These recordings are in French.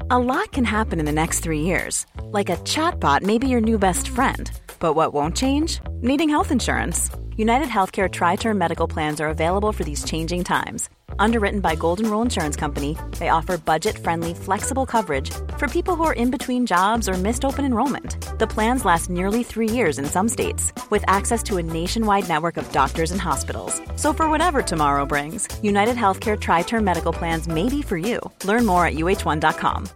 A lot can happen in the next 3 years. Like a chatbot may be your new best friend. But what won't change? Needing health insurance. United Healthcare Tri-Term Medical Plans are available for these changing times. Underwritten by Golden Rule Insurance Company, they offer budget-friendly, flexible coverage for people who are in between jobs or missed open enrollment. The plans last nearly 3 years in some states, with access to a nationwide network of doctors and hospitals. So for whatever tomorrow brings, United Healthcare Tri-Term Medical Plans may be for you. Learn more at uh1.com.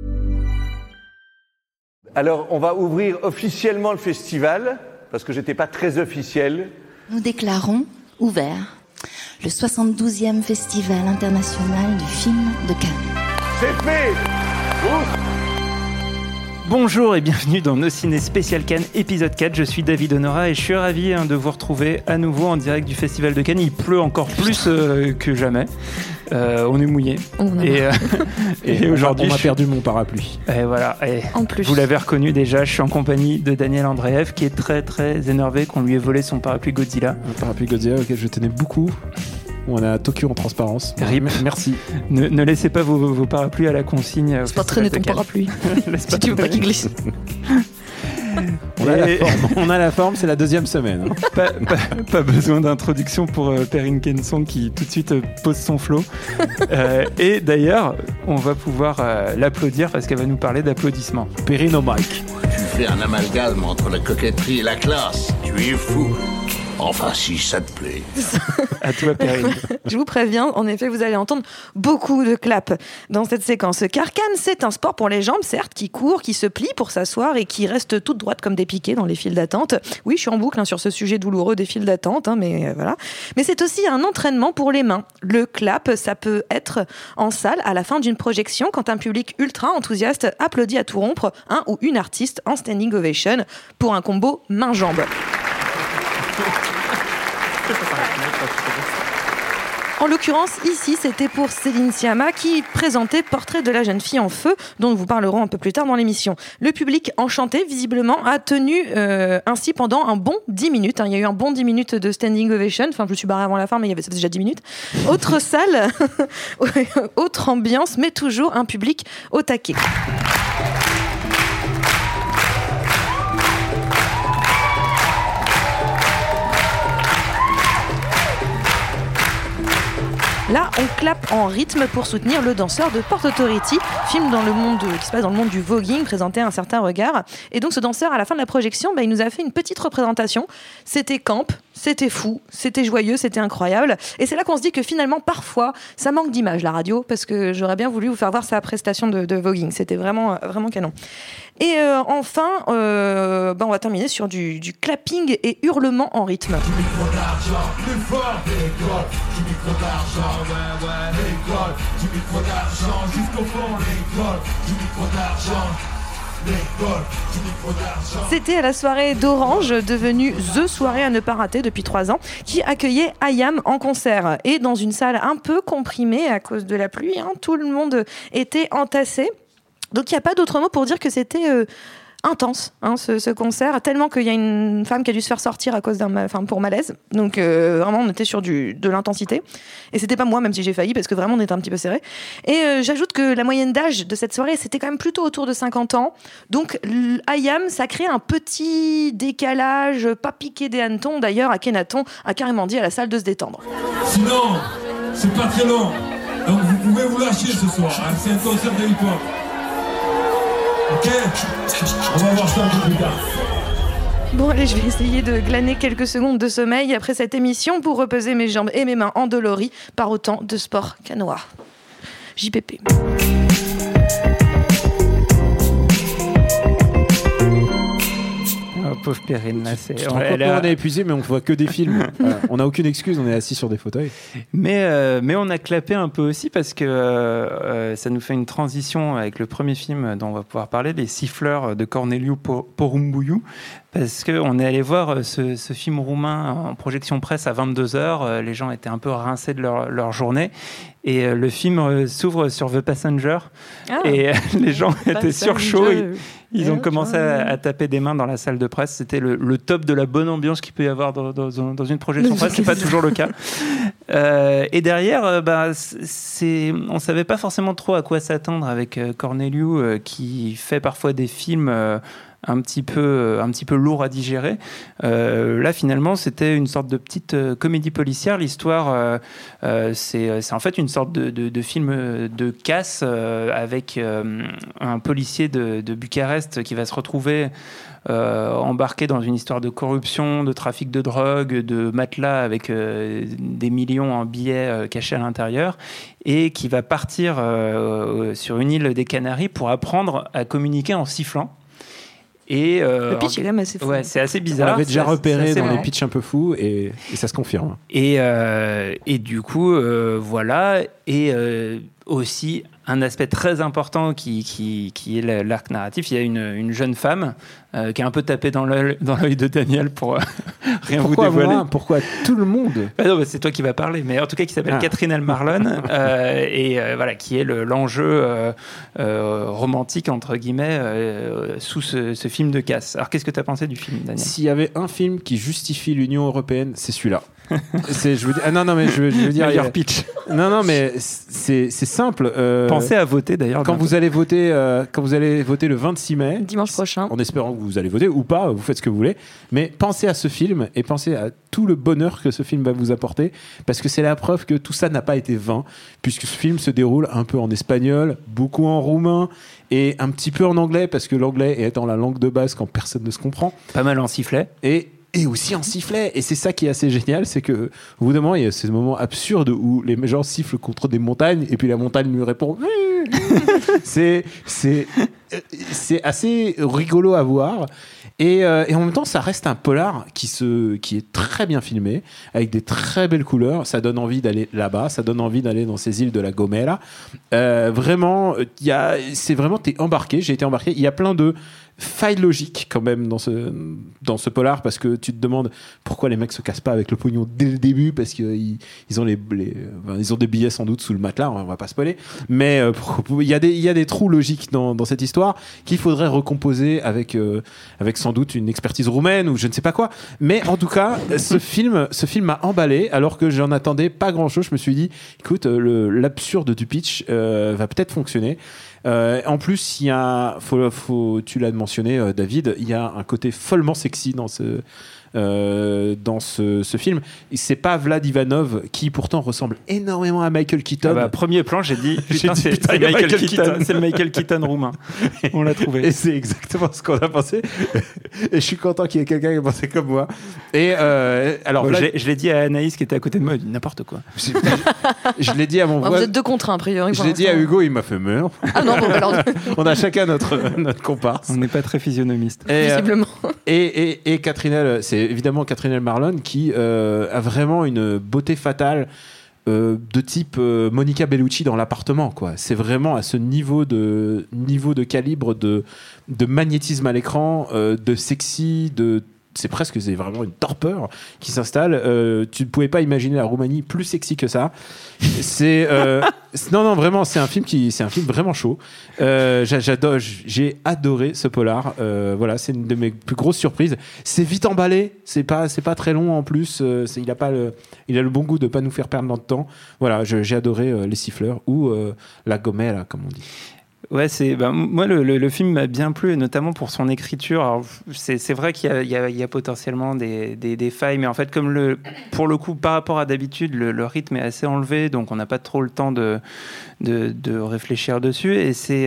Alors, on va ouvrir officiellement le festival, parce que j'étais pas très officiel. Nous déclarons ouvert le 72e Festival international du film de Cannes. C'est fait! Ouf! Bonjour et bienvenue dans Nos Ciné Spécial Cannes, épisode 4. Je suis David Honora et je suis ravi de vous retrouver à nouveau en direct du Festival de Cannes. Il pleut encore plus que jamais. On est mouillé. Et aujourd'hui, on m'a perdu mon parapluie. Et voilà. Et en plus. Vous l'avez reconnu déjà, je suis en compagnie de Daniel Andreev qui est très très énervé qu'on lui ait volé son parapluie Godzilla. Un parapluie Godzilla auquel je tenais beaucoup. On est à Tokyo en transparence. RIP. Merci. Ne laissez pas vos parapluies à la consigne. C'est pas traîner ton parapluie. Si tu veux pas qu'il glisse. On a la forme, c'est la deuxième semaine. Pas besoin d'introduction pour Perrine Kenson qui tout de suite pose son flow. Et d'ailleurs, on va pouvoir l'applaudir parce qu'elle va nous parler d'applaudissements. Perrine au mic. Tu fais un amalgame entre la coquetterie et la classe. Tu es fou. Enfin, si ça te plaît. À toi, Perrine. Je vous préviens, en effet, vous allez entendre beaucoup de claps dans cette séquence. Car Cannes, c'est un sport pour les jambes, certes, qui court, qui se plie pour s'asseoir et qui reste toute droite comme des piquets dans les files d'attente. Oui, je suis en boucle sur ce sujet douloureux des files d'attente, mais voilà. Mais c'est aussi un entraînement pour les mains. Le clap, ça peut être en salle à la fin d'une projection quand un public ultra enthousiaste applaudit à tout rompre un ou une artiste en standing ovation pour un combo main-jambe. En l'occurrence, ici, c'était pour Céline Sciamma qui présentait Portrait de la jeune fille en feu, dont nous vous parlerons un peu plus tard dans l'émission. Le public enchanté, visiblement, a tenu ainsi pendant un bon 10 minutes. Il y a eu un bon 10 minutes de standing ovation. Enfin, je me suis barrée avant la fin, mais ça faisait déjà 10 minutes. Autre salle, autre ambiance, mais toujours un public au taquet. Là, on clappe en rythme pour soutenir le danseur de Port Authority, film qui se passe dans le monde du voguing, présenté à un certain regard. Et donc ce danseur, à la fin de la projection, il nous a fait une petite représentation. C'était camp, c'était fou, c'était joyeux, c'était incroyable. Et c'est là qu'on se dit que finalement, parfois, ça manque d'image, la radio, parce que j'aurais bien voulu vous faire voir sa prestation de voguing. C'était vraiment, vraiment canon. Et enfin, on va terminer sur du clapping et hurlement en rythme. Du micro d'argent, plus fort, l'école. Du micro d'argent, ouais, l'école. Du micro d'argent, jusqu'au fond, l'école. Du micro d'argent. C'était à la soirée d'Orange, devenue The Soirée à ne pas rater depuis 3 ans, qui accueillait I.Am en concert. Et dans une salle un peu comprimée à cause de la pluie, tout le monde était entassé. Donc il n'y a pas d'autre mot pour dire que c'était intense, ce concert, tellement qu'il y a une femme qui a dû se faire sortir à cause pour malaise. Donc vraiment, on était sur de l'intensité. Et c'était pas moi, même si j'ai failli, parce que vraiment, on était un petit peu serré. Et j'ajoute que la moyenne d'âge de cette soirée, c'était quand même plutôt autour de 50 ans. Donc I.Am, ça crée un petit décalage, pas piqué des hannetons. D'ailleurs, Akhenaton a carrément dit à la salle de se détendre. Sinon, c'est pas très long. Donc vous pouvez vous lâcher ce soir. C'est un concert de hip-hop. Ok, on va voir ça un peu plus tard. Bon, allez, je vais essayer de glaner quelques secondes de sommeil après cette émission pour reposer mes jambes et mes mains endolories par autant de sport canois. JPP. Oh, pauvre Perrine, là, c'est... On est épuisé, mais on voit que des films. On n'a aucune excuse, on est assis sur des fauteuils. Mais on a clappé un peu aussi parce que ça nous fait une transition avec le premier film dont on va pouvoir parler, Les Siffleurs de Corneliu Porumboiu. Parce qu'on est allé voir ce film roumain en projection presse à 22h. Les gens étaient un peu rincés de leur journée. Et le film s'ouvre sur The Passenger. Et les gens étaient surchauds. Ils ont commencé à taper des mains dans la salle de presse. C'était le top de la bonne ambiance qu'il peut y avoir dans une projection presse. C'est pas toujours le cas. Et derrière, on savait pas forcément trop à quoi s'attendre avec Corneliu, qui fait parfois des films un petit peu lourd à digérer. Là, finalement, c'était une sorte de petite comédie policière. L'histoire, c'est en fait une sorte de film de casse avec un policier de Bucarest qui va se retrouver embarqué dans une histoire de corruption, de trafic de drogue, de matelas avec des millions en billets cachés à l'intérieur, et qui va partir sur une île des Canaries pour apprendre à communiquer en sifflant. Et le pitch est quand même assez fou. Ouais, c'est assez bizarre. On l'avait déjà repéré dans marrant. les pitchs un peu fous et ça se confirme. Et du coup, voilà. Et aussi, un aspect très important qui est l'arc narratif. Il y a une jeune femme qui est un peu tapée dans l'œil de Daniel pour rien Pourquoi vous dévoiler. moi ? Pourquoi tout le monde ? Non, c'est toi qui vas parler, mais en tout cas qui s'appelle Catherine Elmarlon et voilà, qui est l'enjeu romantique entre guillemets sous ce film de casse. Alors qu'est-ce que tu as pensé du film, Daniel ? S'il y avait un film qui justifie l'Union européenne, c'est celui-là. Je veux dire meilleur pitch. Non, mais c'est simple. Pensez à voter d'ailleurs. Quand vous allez voter le 26 mai, dimanche prochain, en espérant que vous allez voter ou pas, vous faites ce que vous voulez, mais pensez à ce film et pensez à tout le bonheur que ce film va vous apporter, parce que c'est la preuve que tout ça n'a pas été vain, puisque ce film se déroule un peu en espagnol, beaucoup en roumain et un petit peu en anglais, parce que l'anglais étant la langue de base quand personne ne se comprend. Pas mal en sifflet. Et aussi en sifflet. Et c'est ça qui est assez génial, c'est que au bout d'un moment, il y a ces moments absurdes où les gens sifflent contre des montagnes et puis la montagne lui répond. c'est assez rigolo à voir. Et en même temps, ça reste un polar qui est très bien filmé, avec des très belles couleurs. Ça donne envie d'aller là-bas, ça donne envie d'aller dans ces îles de la Gomera. Vraiment, t'es embarqué. J'ai été embarqué. Il y a plein de faille logique quand même dans ce polar, parce que tu te demandes pourquoi les mecs se cassent pas avec le pognon dès le début, parce qu'ils ont ils ont des billets sans doute sous le matelas, on va pas spoiler, mais il y a des trous logiques dans cette histoire qu'il faudrait recomposer avec sans doute une expertise roumaine ou je ne sais pas quoi, mais en tout cas ce film m'a emballé alors que j'en attendais pas grand chose. Je me suis dit écoute, l'absurde du pitch va peut-être fonctionner. En plus, il y a, tu l'as mentionné, David, il y a un côté follement sexy dans ce film. C'est pas Vlad Ivanov qui pourtant ressemble énormément à Michael Keaton. Premier plan, j'ai dit c'est Michael Keaton. C'est le Michael Keaton roumain. On l'a trouvé. Et c'est exactement ce qu'on a pensé. Et je suis content qu'il y ait quelqu'un qui a pensé comme moi. Et alors, je l'ai dit à Anaïs qui était à côté de moi, il dit n'importe quoi. Je l'ai dit à mon voisin. Vous êtes deux contre un, a priori. Je l'ai dit à Hugo, il m'a fait meur. Ah non, bon, alors... On a chacun notre comparse. On n'est pas très physionomiste. Visiblement. Et Catherine, c'est évidemment Catherine Elmarlon qui a vraiment une beauté fatale de type Monica Bellucci dans L'Appartement, quoi. C'est vraiment à ce niveau de calibre de magnétisme à l'écran, de sexy, c'est vraiment une torpeur qui s'installe. Tu ne pouvais pas imaginer la Roumanie plus sexy que ça. Non, vraiment, c'est un film vraiment chaud. J'ai adoré ce polar. Voilà, c'est une de mes plus grosses surprises. C'est vite emballé. C'est pas très long en plus. Il a le bon goût de pas nous faire perdre notre temps. Voilà, j'ai adoré Les Siffleurs ou La Gomera, comme on dit. Ouais, moi le film m'a bien plu, et notamment pour son écriture. Alors, c'est vrai qu'il y a potentiellement des failles, mais en fait, comme pour le coup, par rapport à d'habitude, le rythme est assez enlevé, donc on n'a pas trop le temps de réfléchir dessus. Et c'est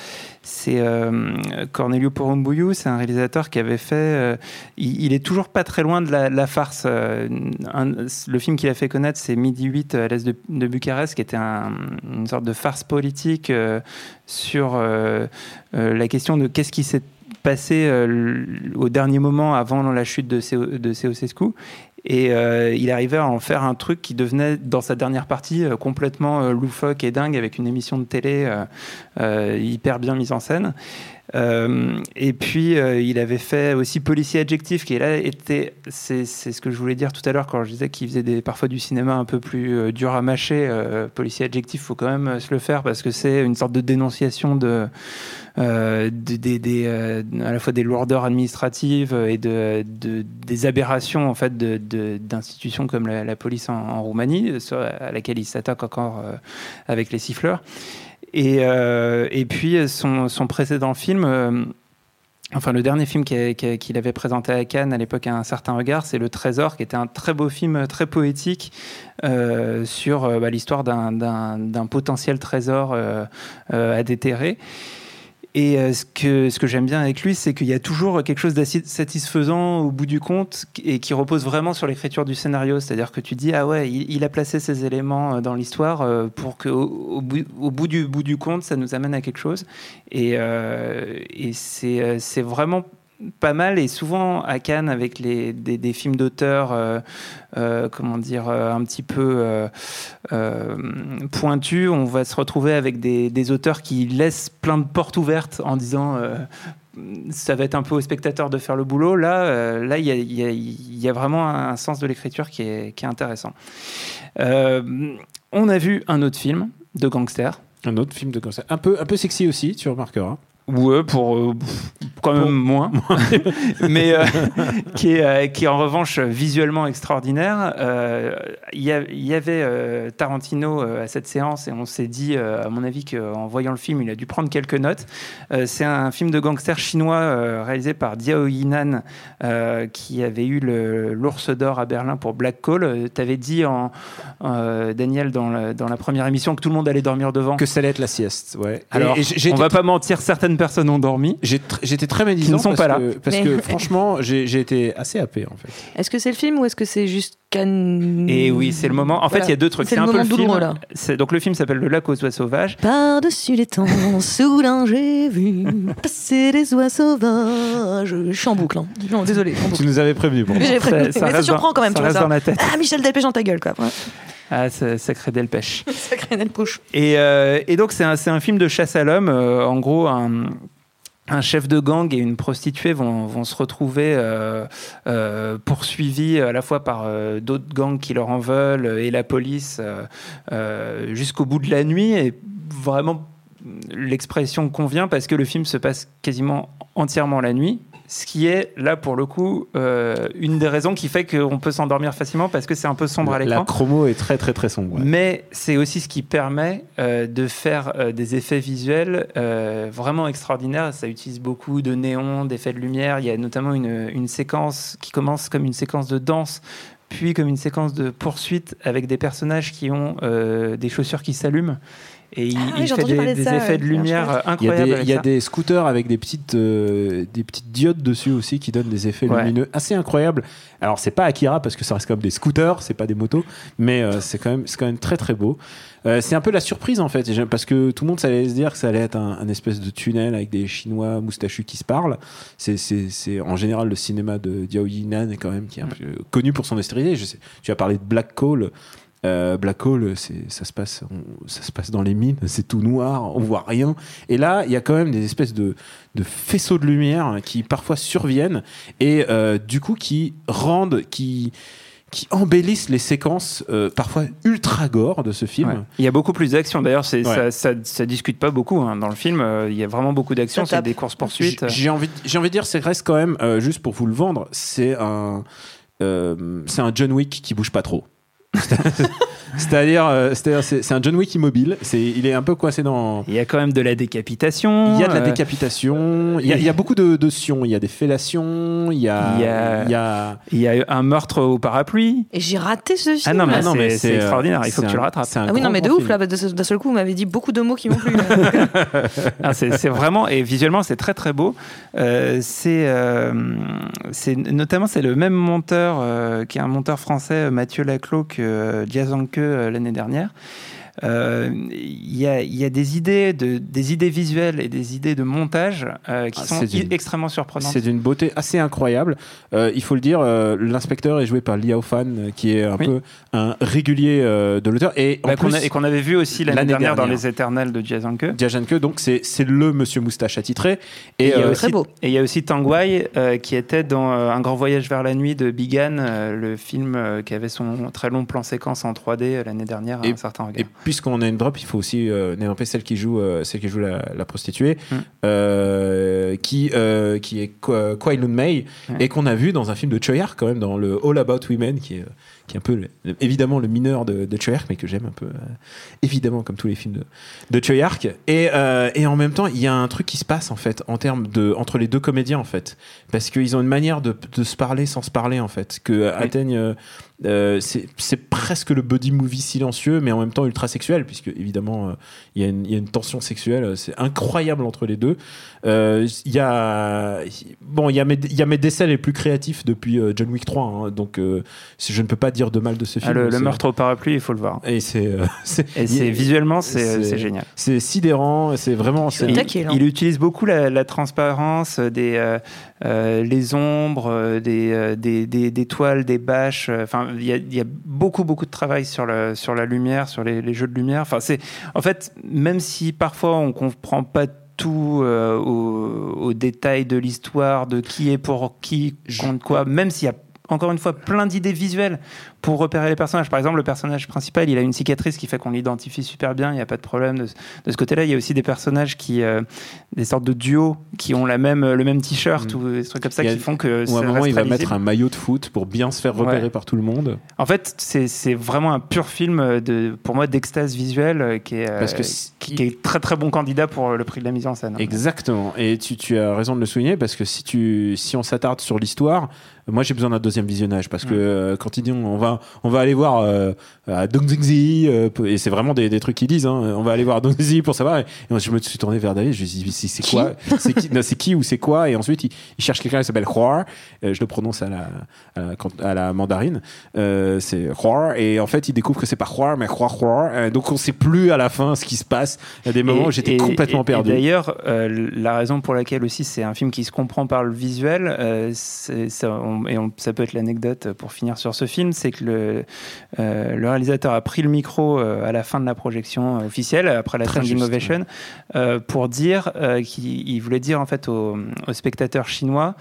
Corneliu Porumboiu, c'est un réalisateur qui avait fait. Il est toujours pas très loin de la farce. Le film qu'il a fait connaître, c'est Midi 8 à l'est de Bucarest, qui était une sorte de farce politique sur la question de qu'est-ce qui s'est passé au dernier moment avant la chute de Ceausescu. Et il arrivait à en faire un truc qui devenait, dans sa dernière partie, complètement loufoque et dingue, avec une émission de télé hyper bien mise en scène. Et puis, il avait fait aussi Policier Adjectif, qui là c'est ce que je voulais dire tout à l'heure quand je disais qu'il faisait parfois du cinéma un peu plus dur à mâcher. Policier Adjectif, il faut quand même se le faire parce que c'est une sorte de dénonciation à la fois des lourdeurs administratives et des aberrations en fait d'institutions comme la police en Roumanie, à laquelle il s'attaque encore avec les siffleurs. Et puis son précédent film, enfin le dernier film qu'il avait présenté à Cannes à l'époque à Un certain regard, c'est Le Trésor, qui était un très beau film très poétique sur l'histoire d'un potentiel trésor à déterrer. Et ce que j'aime bien avec lui, c'est qu'il y a toujours quelque chose d'assez satisfaisant au bout du compte et qui repose vraiment sur l'écriture du scénario. C'est-à-dire que tu dis, ah ouais, il a placé ces éléments dans l'histoire pour qu'au bout du compte, ça nous amène à quelque chose. Et c'est vraiment pas mal. Et souvent à Cannes, avec des films d'auteurs comment dire, un petit peu pointus, on va se retrouver avec des auteurs qui laissent plein de portes ouvertes en disant ça va être un peu au spectateur de faire le boulot. Là, il y a vraiment un sens de l'écriture qui est intéressant. On a vu un autre film de gangster. Un autre film de gangster. Un peu sexy aussi, tu remarqueras. Ouais, pour quand même moins, mais qui est en revanche visuellement extraordinaire. Il y avait Tarantino à cette séance et on s'est dit, à mon avis, qu'en voyant le film, il a dû prendre quelques notes. C'est un film de gangster chinois réalisé par Diao Yinan, qui avait eu l'Ours d'Or à Berlin pour Black Call. T'avais dit, Daniel, dans la première émission, que tout le monde allait dormir devant. Que ça allait être la sieste, ouais. Alors, on va pas mentir, certaines personnes ont dormi. J'étais très médisant parce que franchement, j'ai été assez happé en fait. Est-ce que c'est le film ou est-ce que c'est juste Et oui, c'est le moment. En fait, il y a deux trucs. C'est un peu le film. Là. Donc le film s'appelle Le lac aux oies sauvages. Par-dessus les temps, soudain j'ai vu passer des oies sauvages. Je suis en boucle. Hein. Non, désolé. Tu nous avais prévenu pour J'ai prévenu. Mais ça surprend quand même. Ça reste dans la tête. Ah, Michel Delpech dans ta gueule, quoi. Ouais. Ah, sacré Delpech. Sacré Delpech. Et donc c'est un film de chasse à l'homme. En gros, un chef de gang et une prostituée vont se retrouver poursuivis à la fois par d'autres gangs qui leur en veulent et la police jusqu'au bout de la nuit. Et vraiment, l'expression convient parce que le film se passe quasiment entièrement la nuit. Ce qui est, là, pour le coup, une des raisons qui fait qu'on peut s'endormir facilement parce que c'est un peu sombre à l'écran. La chromo est très, très, très sombre. Ouais. Mais c'est aussi ce qui permet de faire des effets visuels vraiment extraordinaires. Ça utilise beaucoup de néons, d'effets de lumière. Il y a notamment une séquence qui commence comme une séquence de danse, puis comme une séquence de poursuite avec des personnages qui ont des chaussures qui s'allument. Et il fait des effets de lumière incroyables. Il y a des scooters avec des petites diodes dessus aussi qui donnent des effets lumineux assez incroyables. Alors c'est pas Akira parce que ça reste comme des scooters, c'est pas des motos, mais c'est quand même très très beau. C'est un peu la surprise en fait, parce que tout le monde allait se dire que ça allait être un espèce de tunnel avec des Chinois moustachus qui se parlent. C'est en général le cinéma de Diao Yinan quand même qui est un peu connu pour son austérité. Tu as parlé de Black Call. Black Hole, ça se passe dans les mines, c'est tout noir, on voit rien. Et là, il y a quand même des espèces de faisceaux de lumière qui parfois surviennent et du coup qui embellissent les séquences parfois ultra gore de ce film. Ouais. Il y a beaucoup plus d'action. D'ailleurs, ça discute pas beaucoup hein. Dans le film. Il y a vraiment beaucoup d'action. C'est des courses poursuites. J'ai envie de dire, c'est reste quand même juste pour vous le vendre. C'est un John Wick qui bouge pas trop. C'est-à-dire, c'est un John Wick immobile. Il est un peu coincé dans. Il y a quand même de la décapitation. Il y a de la décapitation. Il y a beaucoup de sions. Il y a des fellations. Il y a un meurtre au parapluie. Et j'ai raté ce film. Ah non, mais c'est extraordinaire. Il faut que tu le rattrapes. Ah oui, non, mais de ouf là. D'un seul coup, vous m'avez dit beaucoup de mots qui m'ont plu. C'est vraiment, et visuellement, c'est très très beau. Notamment, c'est le même monteur qui est un monteur français, Mathieu Laclos, que Jia Zhangke l'année dernière. il y a des idées visuelles et des idées de montage qui sont extrêmement surprenantes. C'est d'une beauté assez incroyable. Il faut le dire, l'inspecteur est joué par Liao Fan, qui est un peu un régulier de l'auteur. Et qu'on avait vu aussi l'année dernière dans Les Éternels de Jia Zhangke. Jia Zhangke, donc c'est le monsieur moustache attitré. Et il y a aussi Tang Wei qui était dans Un grand voyage vers la nuit de Bigan, le film qui avait son très long plan séquence en 3D l'année dernière à un certain regard. Et puisqu'on a une drop, il faut aussi nommer celle qui joue la prostituée, qui est Kwai Lun Mei, et qu'on a vu dans un film de Choi Ark quand même, dans le All About Women, qui est un peu évidemment le mineur de Choi Ark, mais que j'aime un peu évidemment comme tous les films de Choi Ark. Et en même temps, il y a un truc qui se passe en fait en termes entre les deux comédiens en fait, parce qu'ils ont une manière de se parler sans se parler en fait, que atteignent. C'est presque le buddy movie silencieux, mais en même temps ultra sexuel, puisque évidemment il y a une tension sexuelle, c'est incroyable entre les deux. Il y a mes décès les plus créatifs depuis John Wick 3, hein, donc je ne peux pas dire de mal de ce film. Le meurtre au parapluie, il faut le voir. Et visuellement c'est génial. C'est sidérant, c'est vraiment. Il utilise beaucoup la transparence, les ombres, des toiles, des bâches. Enfin, il y a beaucoup de travail sur la lumière, sur les jeux de lumière. Enfin, en fait, même si parfois on comprend pas tout aux détails de l'histoire, de qui est pour qui, contre quoi, même s'il y a encore une fois plein d'idées visuelles pour repérer les personnages. Par exemple, le personnage principal, il a une cicatrice qui fait qu'on l'identifie super bien, il n'y a pas de problème de ce côté-là. Il y a aussi des personnages des sortes de duos qui ont le même t-shirt ou des trucs comme ça qui font que à un moment, il va mettre un maillot de foot pour bien se faire repérer par tout le monde. En fait, c'est vraiment un pur film pour moi d'extase visuelle qui est très très bon candidat pour le prix de la mise en scène. Exactement. Et tu as raison de le souligner, parce que si on s'attarde sur l'histoire, moi j'ai besoin d'un deuxième visionnage, parce que quand ils disent on va aller voir à Dongzhi, et c'est vraiment des trucs qu'ils disent, hein, on va aller voir Dongzhi pour savoir, et moi je me suis tourné vers David, je lui ai dit c'est quoi, c'est qui ou c'est quoi, et ensuite il cherche quelqu'un qui s'appelle Huar, je le prononce à la mandarine, c'est Huar, et en fait il découvre que c'est pas Huar mais Huar, donc on sait plus à la fin ce qui se passe. Il y a des moments où j'étais complètement perdu. Et d'ailleurs la raison pour laquelle aussi c'est un film qui se comprend par le visuel, ça peut être l'anecdote pour finir sur ce film, c'est que le réalisateur a pris le micro à la fin de la projection officielle, après la standing ovation, pour dire qu'il voulait dire en fait aux spectateurs chinois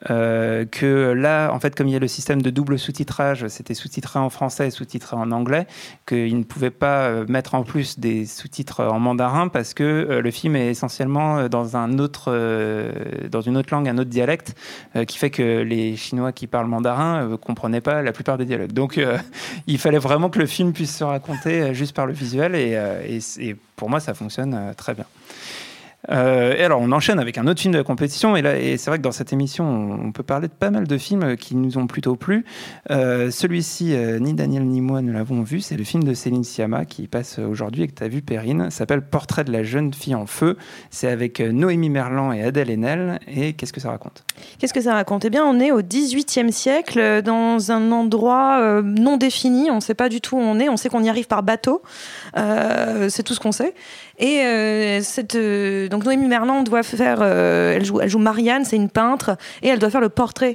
que là, en fait, comme il y a le système de double sous-titrage, c'était sous-titré en français et sous-titré en anglais, qu'il ne pouvait pas mettre en plus des sous-titres en mandarin parce que le film est essentiellement dans une autre langue, un autre dialecte, qui fait que les Chinois qui parlent mandarin comprenaient pas la plupart des dialogues. Donc, il fallait vraiment que le film puisse se raconter juste par le visuel, et pour moi, ça fonctionne très bien. Et alors on enchaîne avec un autre film de la compétition, et c'est vrai que dans cette émission on peut parler de pas mal de films qui nous ont plutôt plu. Celui-ci, ni Daniel ni moi ne l'avons vu, c'est le film de Céline Sciamma qui passe aujourd'hui et que tu as vu, Perrine, s'appelle Portrait de la jeune fille en feu. C'est avec Noémie Merlan et Adèle Haenel, et qu'est-ce que ça raconte ? Eh bien, on est au XVIIIe siècle, dans un endroit non défini, on ne sait pas du tout où on sait qu'on y arrive par bateau, c'est tout ce qu'on sait. Et donc Noémie Merlan doit faire, elle joue Marianne, c'est une peintre, et elle doit faire le portrait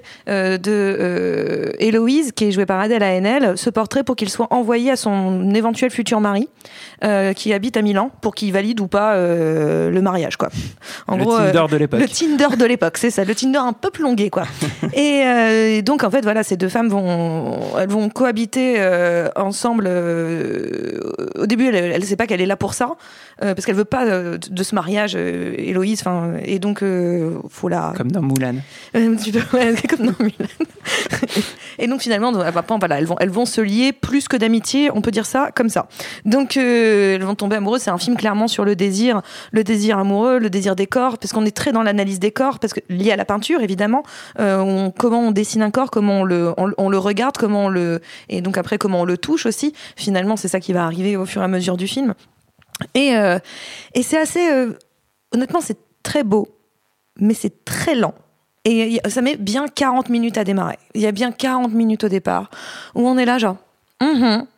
de Héloïse, qui est jouée par Adèle Haenel, ce portrait pour qu'il soit envoyé à son éventuel futur mari, qui habite à Milan, pour qu'il valide ou pas le mariage, quoi. En gros, Tinder de l'époque. Le Tinder de l'époque, c'est ça, le Tinder un peu plongué, quoi. Et donc en fait voilà, ces deux femmes vont cohabiter ensemble. Au début, elle sait pas qu'elle est là pour ça. Parce qu'elle veut pas de ce mariage, Héloïse, et donc faut la... Comme dans Moulin. Comme dans Moulin. Et donc finalement, voilà, elles vont se lier plus que d'amitié, on peut dire ça comme ça. Donc elles vont tomber amoureuses. C'est un film clairement sur le désir amoureux, le désir des corps, parce qu'on est très dans l'analyse des corps, parce que lié à la peinture évidemment, comment on dessine un corps, comment on le regarde, et donc après comment on le touche aussi. Finalement, c'est ça qui va arriver au fur et à mesure du film. Et c'est assez... honnêtement, c'est très beau, mais c'est très lent. Et ça met bien 40 minutes à démarrer. Il y a bien 40 minutes au départ, où on est là genre...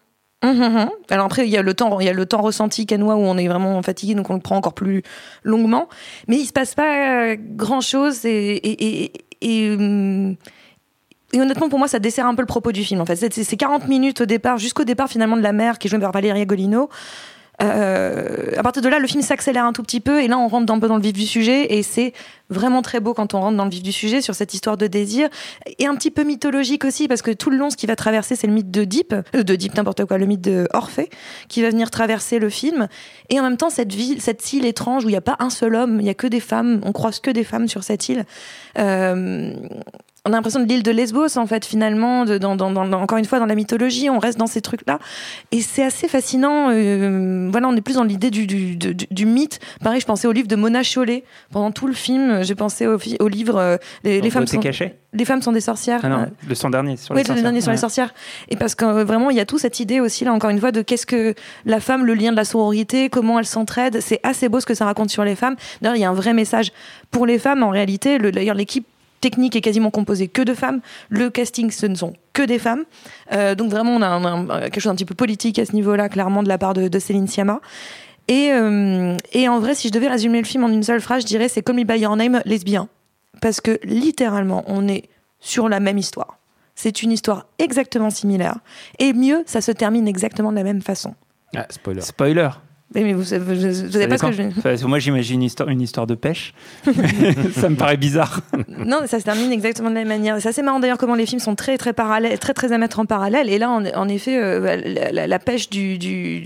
Alors après, il y a le temps ressenti canois où on est vraiment fatigué, donc on le prend encore plus longuement. Mais il se passe pas grand-chose et honnêtement, pour moi, ça dessert un peu le propos du film. En fait, c'est 40 minutes au départ, jusqu'au départ finalement de la mère qui est jouée par Valeria Golino. À partir de là, le film s'accélère un tout petit peu et là, on rentre un peu dans le vif du sujet et c'est vraiment très beau quand on rentre dans le vif du sujet sur cette histoire de désir et un petit peu mythologique aussi parce que tout le long, ce qui va traverser, c'est le mythe d'Oedipe, n'importe quoi, le mythe d'Orphée qui va venir traverser le film et en même temps, cette île étrange où il n'y a pas un seul homme, il n'y a que des femmes, on croise que des femmes sur cette île. On a l'impression de l'île de Lesbos, en fait, finalement, encore une fois, dans la mythologie, on reste dans ces trucs-là. Et c'est assez fascinant. Voilà, on est plus dans l'idée du mythe. Pareil, je pensais au livre de Mona Chollet. Pendant tout le film, j'ai pensé au livre les femmes sont cachées. Les femmes sont des sorcières. Ah non, le son dernier sur les sorcières. Oui, le dernier sur les sorcières. Et parce que vraiment, il y a toute cette idée aussi, là, encore une fois, de qu'est-ce que la femme, le lien de la sororité, comment elles s'entraident. C'est assez beau ce que ça raconte sur les femmes. D'ailleurs, il y a un vrai message pour les femmes. En réalité, d'ailleurs, l'équipe technique est quasiment composée que de femmes. Le casting, ce ne sont que des femmes. Donc vraiment, on a quelque chose d'un petit peu politique à ce niveau-là, clairement, de la part de Céline Sciamma. Et en vrai, si je devais résumer le film en une seule phrase, je dirais c'est Call Me By Your Name, lesbien. Parce que littéralement, on est sur la même histoire. C'est une histoire exactement similaire. Et mieux, ça se termine exactement de la même façon. Ah, Spoiler. Mais vous savez pas ce que je... Enfin, moi, j'imagine une histoire de pêche. Ça me paraît bizarre. Non, ça se termine exactement de la même manière. C'est assez marrant d'ailleurs comment les films sont très très parallèles, très très à mettre en parallèle. Et là, en effet, la pêche de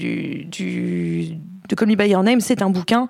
Call Me By Your Name, c'est un bouquin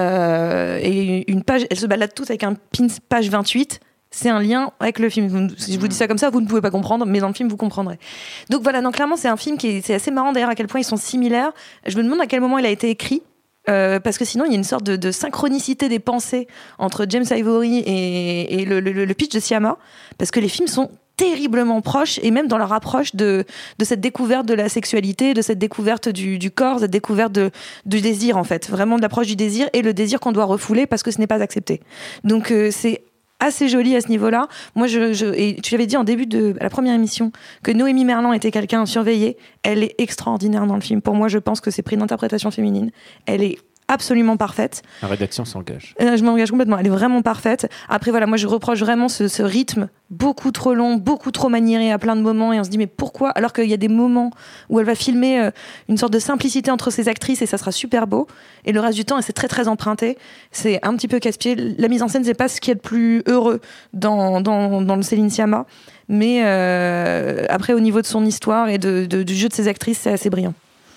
et une page. Elle se balade toute avec un pin page 28. C'est un lien avec le film. Si je vous dis ça comme ça, vous ne pouvez pas comprendre, mais dans le film, vous comprendrez. Donc voilà, donc clairement, c'est un film c'est assez marrant d'ailleurs à quel point ils sont similaires. Je me demande à quel moment il a été écrit, parce que sinon, il y a une sorte de synchronicité des pensées entre James Ivory et le pitch de Sciamma, parce que les films sont terriblement proches, et même dans leur approche de cette découverte de la sexualité, de cette découverte du corps, cette découverte du désir, en fait. Vraiment de l'approche du désir et le désir qu'on doit refouler parce que ce n'est pas accepté. Donc c'est assez joli à ce niveau-là. Moi, et tu l'avais dit en début de la première émission que Noémie Merlan était quelqu'un à surveiller. Elle est extraordinaire dans le film. Pour moi, je pense que c'est pris d'interprétation féminine. Elle est absolument parfaite. La rédaction s'engage. Je m'engage complètement. Elle est vraiment parfaite. Après, voilà, moi, je reproche vraiment ce rythme beaucoup trop long, beaucoup trop maniéré à plein de moments. Et on se dit, mais pourquoi ? Alors qu'il y a des moments où elle va filmer une sorte de simplicité entre ses actrices et ça sera super beau. Et le reste du temps, c'est très, très emprunté. C'est un petit peu casse-pied. La mise en scène, c'est pas ce qui est le plus heureux dans le Céline Sciamma. Mais après, au niveau de son histoire et du jeu de ses actrices, c'est assez brillant.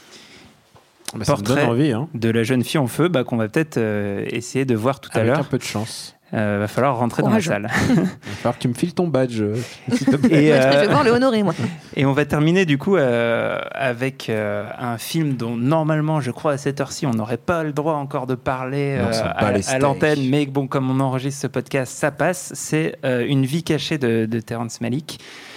Bah, ça me donne envie, hein. De la jeune fille en feu, qu'on va peut-être essayer de voir tout à l'heure. Avec un peu de chance. Va falloir rentrer dans la salle. Il va falloir que tu me files ton badge, s'il te plaît. Et je vais voir le honorer, moi. Et on va terminer du coup avec un film dont normalement, je crois à cette heure-ci, on n'aurait pas le droit encore de parler à l'antenne, mais bon, comme on enregistre ce podcast, ça passe. C'est Une vie cachée de Terrence Malick.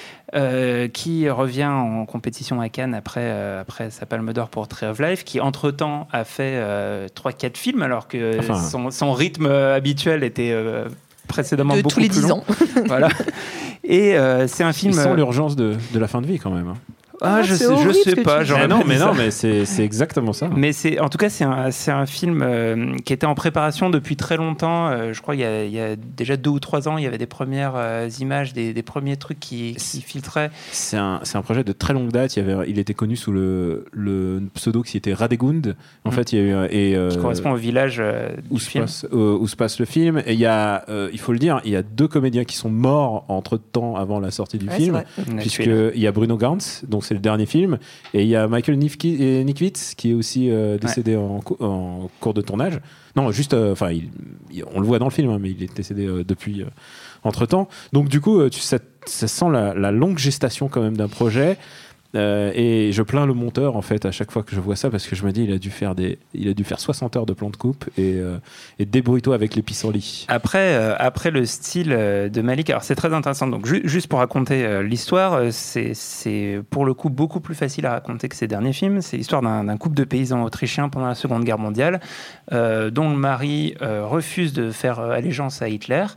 Qui revient en compétition à Cannes après sa Palme d'Or pour Tree of Life, qui entre-temps a fait 3-4 films, alors que son rythme habituel était précédemment beaucoup plus long. Tous les 10 ans. Voilà. Et c'est un film... Ils sentent l'urgence de la fin de vie, quand même. Je sais pas. Mais c'est exactement ça. Mais en tout cas, c'est un film qui était en préparation depuis très longtemps. Je crois qu'il y a déjà 2 ou 3 ans, il y avait des premières images, des premiers trucs qui filtraient. C'est un projet de très longue date. Il était connu sous le pseudo qui était Radegund. En fait, il y a eu qui correspond au village où se passe le film. Et il faut le dire, il y a 2 comédiens qui sont morts entre temps avant la sortie du film, puisqu'il y a Bruno Ganz, donc c'est le dernier film, et il y a Michael Nikwitz qui est aussi décédé en cours de tournage. Non, juste, on le voit dans le film, mais il est décédé depuis entre-temps. Donc du coup, ça sent la longue gestation quand même d'un projet. Et je plains le monteur en fait à chaque fois que je vois ça, parce que je me dis il a dû faire 60 heures de plan de coupe et débrouille-toi avec les pissenlits. Après le style de Malick, alors c'est très intéressant. Donc juste pour raconter l'histoire, c'est pour le coup beaucoup plus facile à raconter que ses derniers films. C'est l'histoire d'un couple de paysans autrichiens pendant la Seconde Guerre mondiale, dont le mari refuse de faire allégeance à Hitler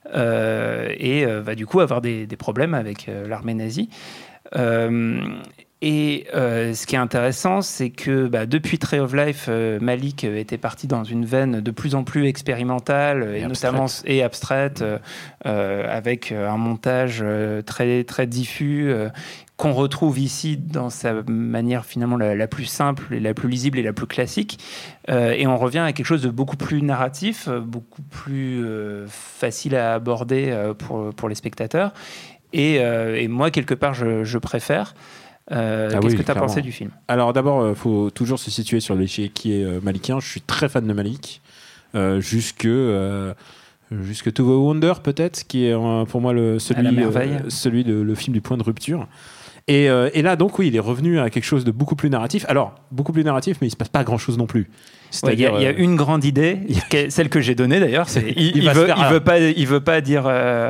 et va du coup avoir des problèmes avec l'armée nazie. Et ce qui est intéressant, c'est que depuis Tree of Life, Malick était parti dans une veine de plus en plus expérimentale et notamment et abstraite, avec un montage très très diffus qu'on retrouve ici dans sa manière finalement la plus simple et la plus lisible et la plus classique. Et on revient à quelque chose de beaucoup plus narratif, beaucoup plus facile à aborder pour les spectateurs. Et moi, quelque part, je préfère. Qu'est-ce que tu as pensé du film ? Alors d'abord, il faut toujours se situer sur l'échiquier malikien. Je suis très fan de Malick, jusque To the Wonder peut-être, qui est pour moi le film du point de rupture. Et là, donc oui, il est revenu à quelque chose de beaucoup plus narratif. Alors, beaucoup plus narratif, mais il ne se passe pas grand-chose non plus. Il y a une grande idée, celle que j'ai donnée d'ailleurs. Il veut pas dire,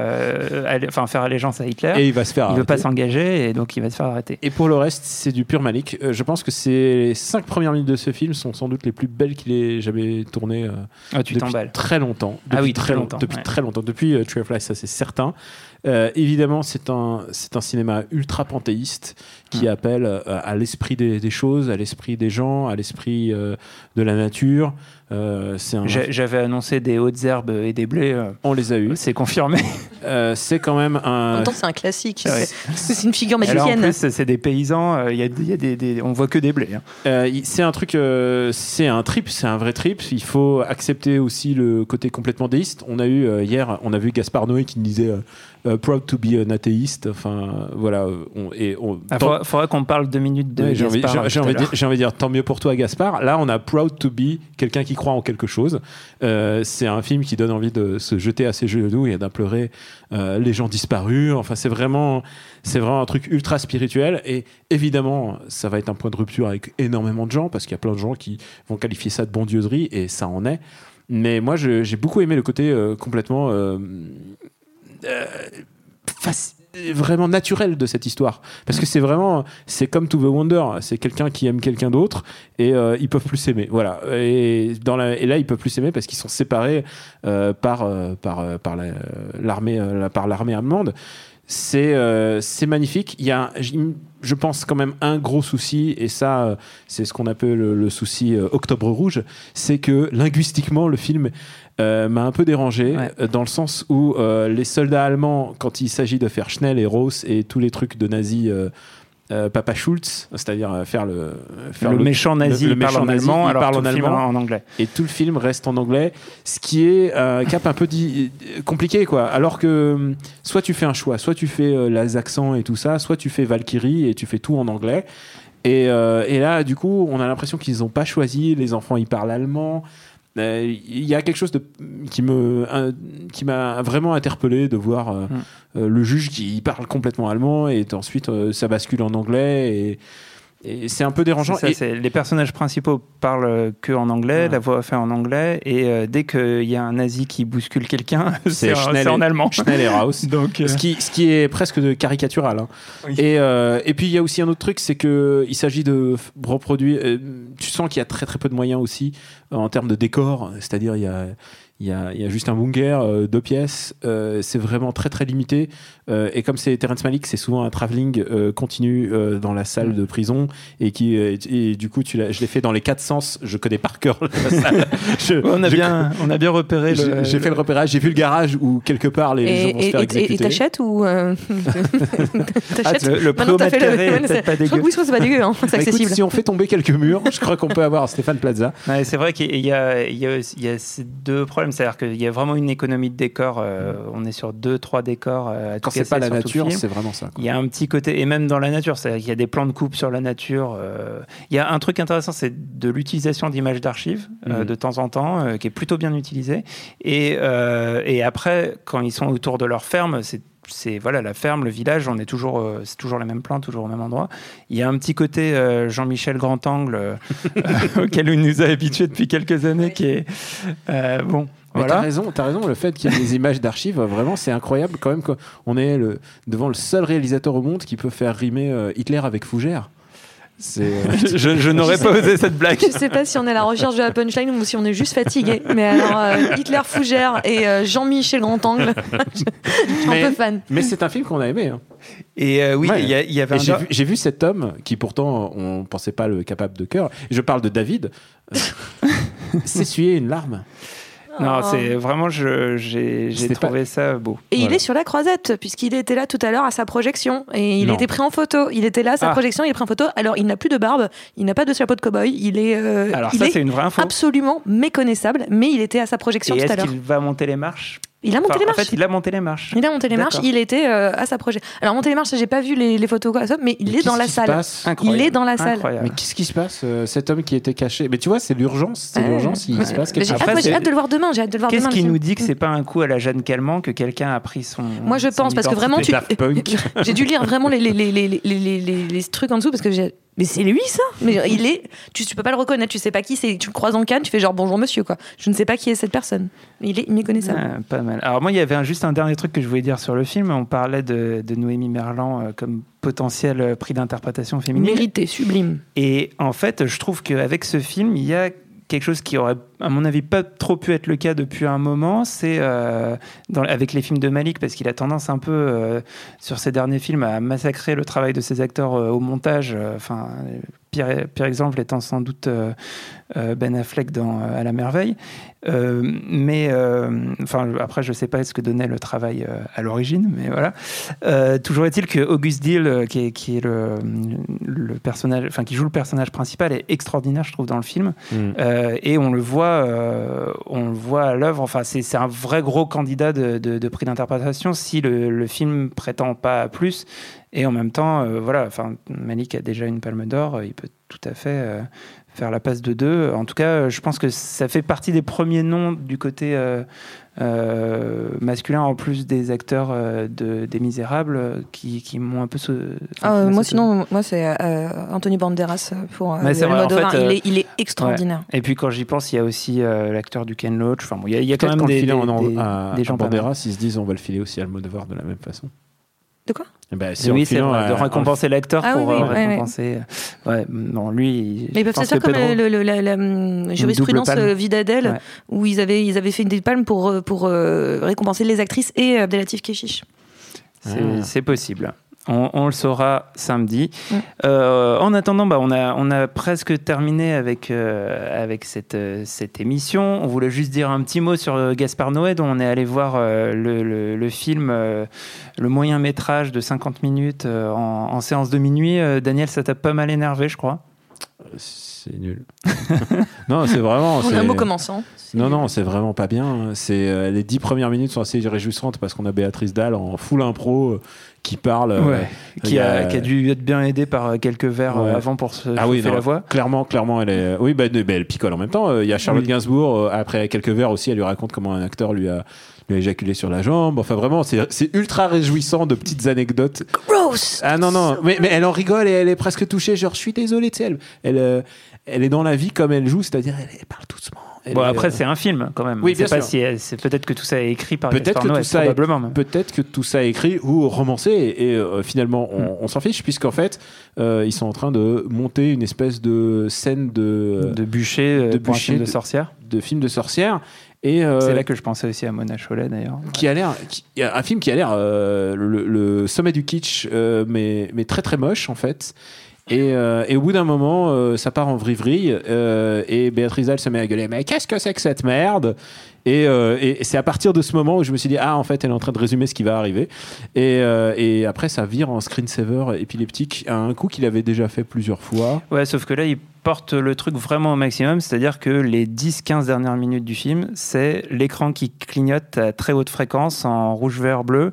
faire allégeance à Hitler. Et il va se faire. Il veut pas s'engager, et donc il va se faire arrêter. Et pour le reste, c'est du pur Malick. Je pense que les 5 premières minutes de ce film sont sans doute les plus belles qu'il ait jamais tournées depuis très longtemps. Depuis très longtemps. Depuis Tree of Life, ça c'est certain. Évidemment, c'est un cinéma ultra panthéiste qui appelle à l'esprit des choses, à l'esprit des gens, à l'esprit de la nature. J'avais annoncé des hautes herbes et des blés. On les a eu. C'est confirmé. C'est quand même un. En même temps, c'est un classique. Ouais. C'est une figure magicienne. En plus, c'est des paysans. On voit que des blés. C'est un truc. C'est un trip. C'est un vrai trip. Il faut accepter aussi le côté complètement déiste. On a eu hier, on a vu Gaspard Noé qui disait. Proud to be an atheist. Enfin, voilà. Faudra qu'on parle 2 minutes de Gaspard. J'ai envie de dire, tant mieux pour toi, Gaspard. Là, on a Proud to be quelqu'un qui croit en quelque chose. C'est un film qui donne envie de se jeter à ses genoux et d'implorer les gens disparus. Enfin, c'est vraiment un truc ultra spirituel. Et évidemment, ça va être un point de rupture avec énormément de gens parce qu'il y a plein de gens qui vont qualifier ça de bondieuserie et ça en est. Mais moi, j'ai beaucoup aimé le côté complètement vraiment naturel de cette histoire parce que c'est comme To the Wonder, c'est quelqu'un qui aime quelqu'un d'autre et ils peuvent plus s'aimer, voilà, et là ils peuvent plus s'aimer parce qu'ils sont séparés par l'armée allemande. C'est magnifique. Il y a, je pense, quand même un gros souci, et ça, c'est ce qu'on appelle le souci Octobre Rouge, c'est que linguistiquement, le film m'a un peu dérangé, dans le sens où les soldats allemands, quand il s'agit de faire Schnell et Ross et tous les trucs de nazis, Papa Schultz, c'est-à-dire faire le méchant nazi, il parle en allemand, alors tout le film en anglais. Et tout le film reste en anglais, ce qui est cap un peu compliqué, quoi. Alors que soit tu fais un choix, soit tu fais les accents et tout ça, soit tu fais Valkyrie et tu fais tout en anglais. Et là, du coup, on a l'impression qu'ils n'ont pas choisi. Les enfants, ils parlent allemand. Il y a quelque chose qui m'a vraiment interpellé de voir le juge qui parle complètement allemand et ensuite ça bascule en anglais et c'est un peu dérangeant. Les personnages principaux parlent que en anglais, la voix est faite en anglais, et dès qu'il y a un nazi qui bouscule quelqu'un, c'est en allemand. Schnell et Raus. Donc, ce qui est presque de caricatural. Hein. Oui. Et puis il y a aussi un autre truc, c'est qu'il s'agit de reproduire. Tu sens qu'il y a très très peu de moyens aussi en termes de décor, c'est-à-dire il y a juste un bunker, 2 pièces, c'est vraiment très très limité, et comme c'est Terrence Malick, c'est souvent un travelling continu dans la salle de prison, et du coup je l'ai fait dans les 4 sens, je connais par cœur la salle. On a bien repéré. J'ai fait le repérage, j'ai vu le garage où quelque part les gens vont se faire exécuter. Et t'achètes ou t'achètes le prix au mètre carré est peut-être pas dégueu. Oui, c'est pas dégueu, hein, c'est accessible. Écoute, si on fait tomber quelques murs, je crois qu'on peut avoir Stéphane Plaza. Ouais, c'est vrai qu'il y a ces 2 problèmes. C'est-à-dire qu'il y a vraiment une économie de décor. On est sur 2-3 décors. Quand c'est pas la nature, c'est vraiment ça. Il y a un petit côté, et même dans la nature, c'est-à-dire qu'il y a des plans de coupe sur la nature. Il y a un truc intéressant, c'est de l'utilisation d'images d'archives de temps en temps, qui est plutôt bien utilisée. Et après, quand ils sont autour de leur ferme, c'est voilà, la ferme, le village, c'est toujours les mêmes plans, toujours au même endroit. Il y a un petit côté Jean-Michel Grand-Angle auquel il nous a habitués depuis quelques années, qui est bon. Mais voilà. T'as raison, le fait qu'il y ait des images d'archives, vraiment, c'est incroyable quand même qu'on est devant le seul réalisateur au monde qui peut faire rimer Hitler avec Fougère. Je n'aurais pas osé cette blague. Je sais pas si on est à la recherche de la punchline ou si on est juste fatigué. Mais alors, Hitler Fougère et Jean-Michel Grand Angle, je suis un peu fan. Mais c'est un film qu'on a aimé. Hein. Et oui, il y avait j'ai vu cet homme qui pourtant on pensait pas le capable de cœur. Je parle de David. S'essuyer une larme. Non, c'est vraiment, j'ai trouvé ça beau. Et il est sur la croisette, puisqu'il était là tout à l'heure à sa projection. Et il était pris en photo. Il était là à sa projection, il est pris en photo. Alors, il n'a plus de barbe, il n'a pas de chapeau de cow-boy. Il est, alors, ça, c'est une vraie info. Absolument méconnaissable, mais il était à sa projection tout à l'heure. Et est-ce qu'il va monter les marches ? Il a monté les marches. En fait, il a monté les marches. Il était à sa projection. Alors, monter les marches, j'ai pas vu les photos, mais il est dans la salle. Il est dans la salle. Mais qu'est-ce qui se passe, cet homme qui était caché ? Mais tu vois, c'est l'urgence. Il se passe quelque chose. J'ai hâte de le voir demain. Qu'est-ce qui nous dit que c'est pas un coup à la Jeanne Calment que quelqu'un a pris son. Moi, je pense, parce que vraiment, j'ai dû lire vraiment les trucs en dessous, parce que mais c'est lui, ça. Mais tu peux pas le reconnaître, tu sais pas qui c'est. Tu le croises en Cannes, tu fais genre bonjour monsieur, quoi. Je ne sais pas qui est cette personne. Il est méconnaissable. Pas mal. Alors moi, il y avait juste un dernier truc que je voulais dire sur le film. On parlait de Noémie Merlan comme potentiel prix d'interprétation féminine. Mérité, sublime. Et en fait, je trouve qu'avec ce film, il y a quelque chose qui aurait, à mon avis, pas trop pu être le cas depuis un moment, c'est avec les films de Malik, parce qu'il a tendance un peu, sur ses derniers films, à massacrer le travail de ses acteurs au montage. Pire exemple étant sans doute Ben Affleck dans À la merveille. Après, je ne sais pas ce que donnait le travail à l'origine, mais voilà. Toujours est-il que August Diehl, qui est le personnage, qui joue le personnage principal, est extraordinaire, je trouve, dans le film. Et on le voit à l'œuvre. Enfin, c'est un vrai gros candidat de prix d'interprétation si le film prétend pas à plus. Et en même temps, Malik a déjà une palme d'or, il peut tout à fait faire la passe de 2. En tout cas, je pense que ça fait partie des premiers noms du côté masculin, en plus des acteurs des Misérables, qui m'ont un peu... Moi, c'est Anthony Banderas pour Almodovar. Il est extraordinaire. Ouais. Et puis, quand j'y pense, il y a aussi l'acteur du Ken Loach. Enfin, il y a quand même des gens... Banderas, ils se disent on va le filer aussi à Almodovar de la même façon. De quoi ? Oui, c'est vrai, de récompenser l'acteur pour récompenser. Ouais, non, lui. Mais ils peuvent faire ça comme la jurisprudence Vidadel, où ils avaient fait des palmes pour récompenser les actrices et Abdelatif Kechiche. C'est possible. On le saura samedi. En attendant, on a presque terminé avec cette émission. On voulait juste dire un petit mot sur Gaspard Noé, dont on est allé voir le film, le moyen métrage de 50 minutes en séance de minuit. Daniel, ça t'a pas mal énervé, je crois. C'est nul. Non, c'est vraiment... On a un mot commençant. Non, c'est vraiment pas bien. Les 10 premières minutes sont assez réjouissantes parce qu'on a Béatrice Dalle en full impro qui parle. Qui a dû être bien aidée par quelques vers avant pour se faire la voix. Clairement, elle est... Oui, elle picole en même temps. Il y a Charlotte Gainsbourg, après quelques vers aussi, elle lui raconte comment un acteur lui a éjaculé sur la jambe. Enfin, vraiment, c'est ultra réjouissant de petites anecdotes. Gross. Ah non, mais elle en rigole et elle est presque touchée. Genre, je suis désolée, tu sais, elle est dans la vie comme elle joue, c'est-à-dire elle parle doucement. Après, c'est un film quand même. Oui, bien sûr. C'est peut-être que tout ça est écrit par Gaspard Noé, probablement. Peut-être que tout ça est écrit ou romancé et finalement on s'en fiche puisqu'en fait ils sont en train de monter une espèce de scène de bûcher pour un film de sorcière. De film de sorcière. Et c'est là que je pensais aussi à Mona Chollet d'ailleurs. Un film qui a l'air le sommet du kitsch, mais très très moche en fait. Et au bout d'un moment, ça part en vrille-vrille et Béatrice Dalle se met à gueuler. Mais qu'est-ce que c'est que cette merde ? Et c'est à partir de ce moment où je me suis dit en fait, elle est en train de résumer ce qui va arriver. Et après, ça vire en screensaver épileptique à un coup qu'il avait déjà fait plusieurs fois. Ouais, sauf que là, il porte le truc vraiment au maximum, c'est-à-dire que les 10-15 dernières minutes du film, c'est l'écran qui clignote à très haute fréquence en rouge, vert, bleu.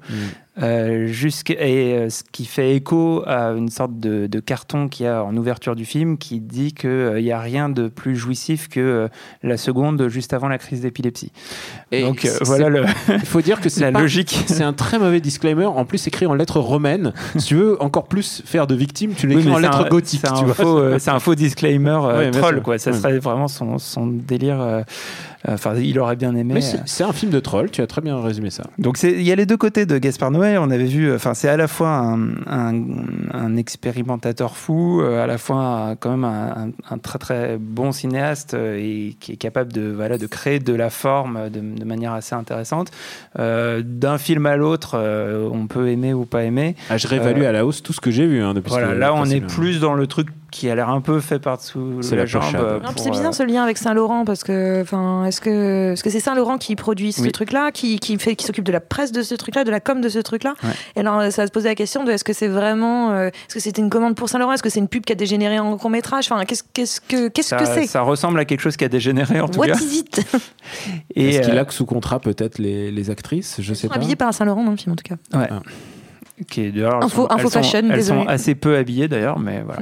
Ce qui fait écho à une sorte de carton qu'il y a en ouverture du film qui dit qu'il n'y a rien de plus jouissif que la seconde juste avant la crise d'épilepsie. Et donc voilà il faut dire que c'est logique. C'est un très mauvais disclaimer, en plus écrit en lettres romaines. Si tu veux encore plus faire de victime, tu l'écris en lettres gothiques. C'est un faux disclaimer troll, quoi. Ça serait vraiment son délire. Il aurait bien aimé. Mais c'est un film de troll, tu as très bien résumé ça. Donc il y a les deux côtés de Gaspard Noé. Ouais, on avait vu. Enfin, c'est à la fois un expérimentateur fou, à la fois quand même un très très bon cinéaste et qui est capable de créer de la forme de manière assez intéressante. D'un film à l'autre, on peut aimer ou pas aimer. Je réévalue à la hausse tout ce que j'ai vu depuis. Voilà, là on est plus dans le truc qui a l'air un peu fait par-dessous la jambe. C'est bizarre ce lien avec Saint-Laurent parce que, est-ce que c'est Saint-Laurent qui produit ce truc-là, qui s'occupe de la presse de ce truc-là, de la com de ce truc-là. Ouais. Et alors ça va se poser la question de est-ce que c'est vraiment, est-ce que c'était une commande pour Saint-Laurent, est-ce que c'est une pub qui a dégénéré en court-métrage, qu'est-ce que c'est? Ça ressemble à quelque chose qui a dégénéré en tout cas. What is it? Est-ce qu'il a sous contrat peut-être les actrices, je sais pas. Habillées par Saint-Laurent dans le film en tout cas. Ouais. Okay, d'ailleurs, info fashion, elles sont assez peu habillées d'ailleurs, mais voilà.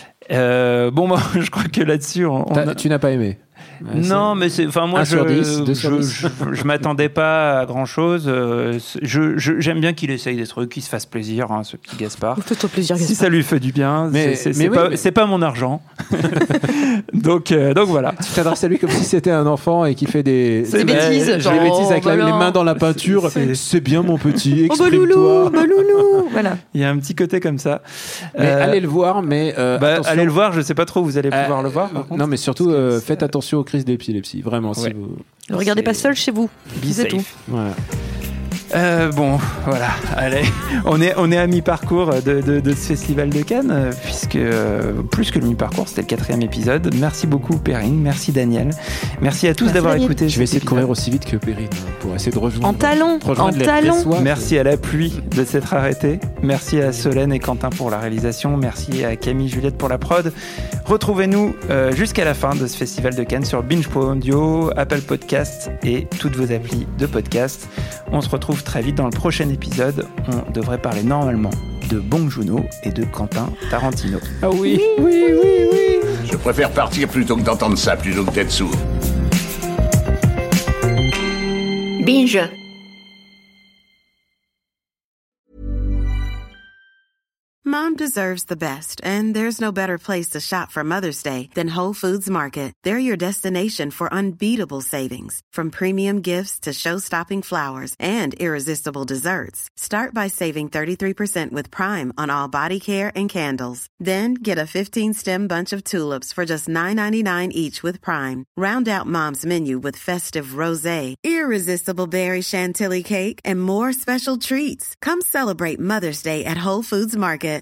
Je crois que là-dessus, tu n'as pas aimé. Non, mais moi, je m'attendais pas à grand-chose. J'aime bien qu'il essaye des trucs, qu'il se fasse plaisir, ce petit Gaspard. Fais-toi plaisir, Gaspard. Si ça lui fait du bien, c'est pas mon argent. donc voilà. Tu t'adresses à lui comme si c'était un enfant et qu'il fait des bêtises, des bêtises avec les mains dans la peinture. C'est bien mon petit, exprime-toi. Loulou, voilà. Il y a un petit côté comme ça. Mais allez le voir, mais allez le voir. Je sais pas trop, vous allez pouvoir le voir. Non, mais surtout faites attention aux crises d'épilepsie, vraiment. Si vous... Ne regardez pas seul chez vous. C'est tout. Voilà. Voilà, allez, on est à mi-parcours de ce festival de Cannes, puisque plus que le mi-parcours, c'était le 4e épisode. Merci beaucoup Perrine, merci Daniel, merci à tous d'avoir écouté. Je vais essayer de courir aussi vite que Perrine pour essayer de rejoindre. En talons. Merci à la pluie de s'être arrêtée. Merci à Solène et Quentin pour la réalisation. Merci à Camille Juliette pour la prod. Retrouvez-nous jusqu'à la fin de ce festival de Cannes sur Binge.audio, Apple Podcasts et toutes vos applis de podcast. On se retrouve très vite dans le prochain épisode. On devrait parler normalement de Bong Joon-ho et de Quentin Tarantino. Ah oui. Je préfère partir plutôt que d'entendre ça, plutôt que d'être sourd. Binge. Mom deserves the best, and there's no better place to shop for Mother's Day than Whole Foods Market. They're your destination for unbeatable savings, from premium gifts to show-stopping flowers and irresistible desserts. Start by saving 33% with Prime on all body care and candles. Then get a 15-stem bunch of tulips for just $9.99 each with Prime. Round out Mom's menu with festive rosé, irresistible berry chantilly cake, and more special treats. Come celebrate Mother's Day at Whole Foods Market.